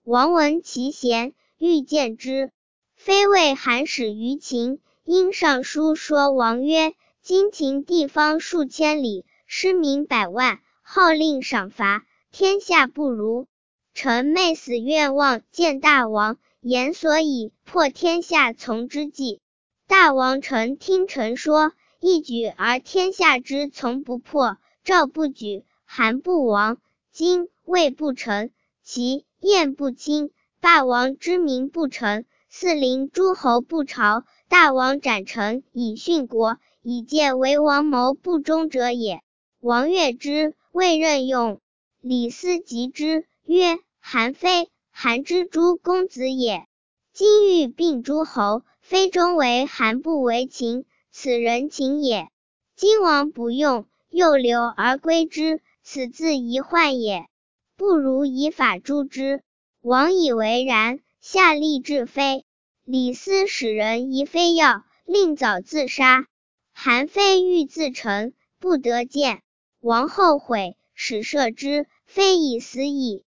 王闻其贤，欲见之，非谓韩使于秦。因上书说王曰：今秦地方数千里，失民百万，号令赏罚，天下不如。臣昧死愿望见大王，言所以破天下从之计。大王臣听臣说，一举而天下之从不破，赵不举，韩不亡，今魏不成，齐燕不侵，霸王之名不成，四邻诸侯不朝，大王斩臣以殉国，以戒为王谋不忠者也。王悦之，未任用。李斯疾之，曰：韩非，韩之诸公子也。今欲并诸侯，非忠为韩不为秦，此人情也。今王不用，又留而归之，此自疑患也。不如以法诛之。王以为然，下令治非。李斯使人疑非要，令早自杀。韩非欲自陈，不得见。王后悔，使赦之，非以死矣。